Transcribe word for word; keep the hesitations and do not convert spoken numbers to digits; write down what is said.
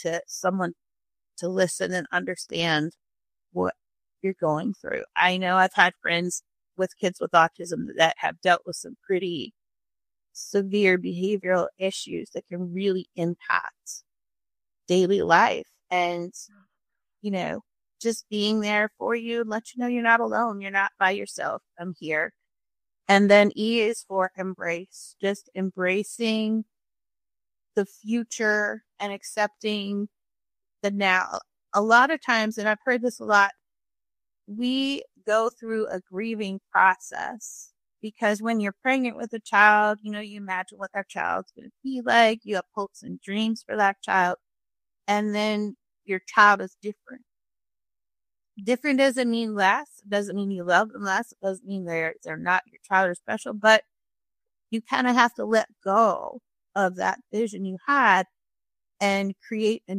to someone to listen and understand what you're going through. I know I've had friends with kids with autism that have dealt with some pretty severe behavioral issues that can really impact daily life. And, you know, just being there for you, let you know you're not alone. You're not by yourself. I'm here. And then E is for embrace, just embracing the future and accepting the now. A lot of times, and I've heard this a lot, we go through a grieving process because when you're pregnant with a child, you know, you imagine what that child's going to be like. You have hopes and dreams for that child. And then your child is different. Different doesn't mean less. It doesn't mean you love them less. It doesn't mean they're, they're not your child or special, but you kind of have to let go of that vision you had and create a